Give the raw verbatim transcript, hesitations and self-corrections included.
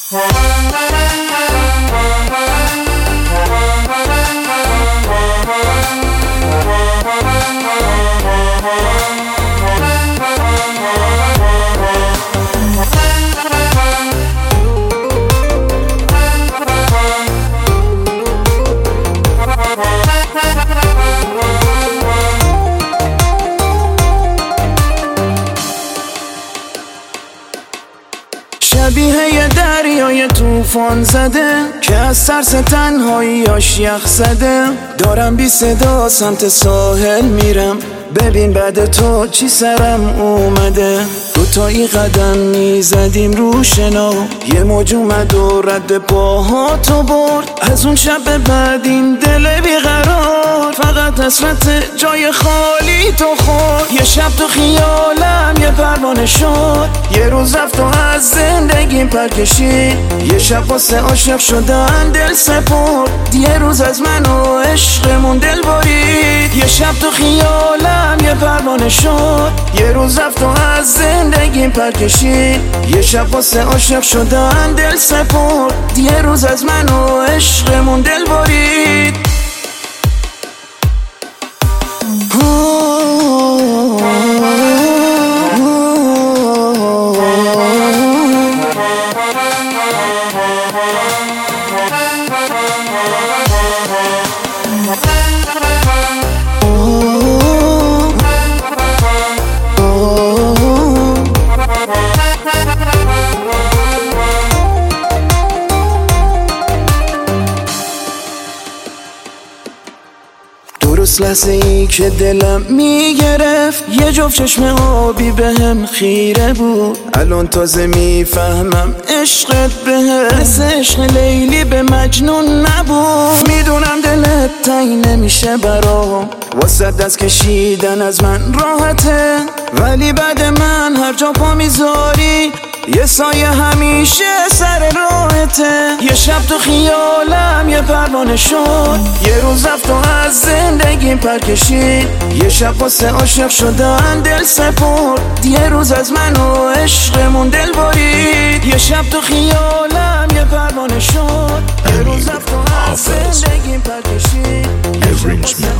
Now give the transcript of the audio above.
شبیه یه دریای توفان زده که از ترس تنهاییاش یخ زده. دارم بی صدا سمت ساحل میرم، ببین بعد تو چی سرم اومده. دوتایی قدم میزدیم رو شنا، یه موج اومد و رد پاها تو برد. از اون شب به بعد این دل بیقرار فقط حسرت جای خالی تو خورد. یه شب تو خیالم یه پروانه شد، یه روز رفت و از زندگیم پر کشید. یه شب واسه عاشق شدن دل سپرد، یه روز از من و عشقمون دل برید. یه شب تو خیالم یه پروانه شد، یه روز رفت و از زندگیم پر کشید. یه شب واسه عاشق شدن دل سپرد، یه روز از من و عشقمون دل برید. درست لحظه ای که دلم میگرفت، یه جفت چشم آبی بهم خیره بود. الان تازه میفهمم عشقت بهم مثل عشق لیلی به مجنون نبود. میدونم دلت تنگ نمیشه برام، واسه دست کشیدن از من راحته، ولی بعد من هر جا پا میذاری یه سایه همیشه سر راهته. یه شب تو خیالم یه پروانه شد، یه روز رفت و از زندگیم پر کشید. یه شب واسه عاشق شدن دل سپرد، یه روز از من و عشقمون دل برید. یه شب تو خیالم یه پروانه شد، یه روز رفت و از زندگیم پر کشید.